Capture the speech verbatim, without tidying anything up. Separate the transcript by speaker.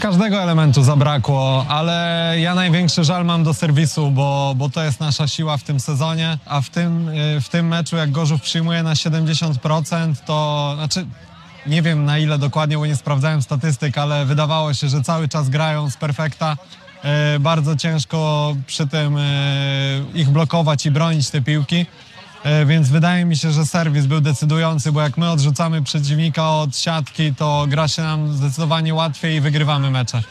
Speaker 1: Każdego elementu zabrakło, ale ja największy żal mam do serwisu, bo, bo to jest nasza siła w tym sezonie, a w tym, w tym meczu jak Gorzów przyjmuje na siedemdziesiąt procent, to znaczy nie wiem na ile dokładnie, bo nie sprawdzałem statystyk, ale wydawało się, że cały czas grają z perfekta. E, bardzo ciężko przy tym e, ich blokować i bronić te piłki. E, Więc wydaje mi się, że serwis był decydujący, bo jak my odrzucamy przeciwnika od siatki, to gra się nam zdecydowanie łatwiej i wygrywamy mecze.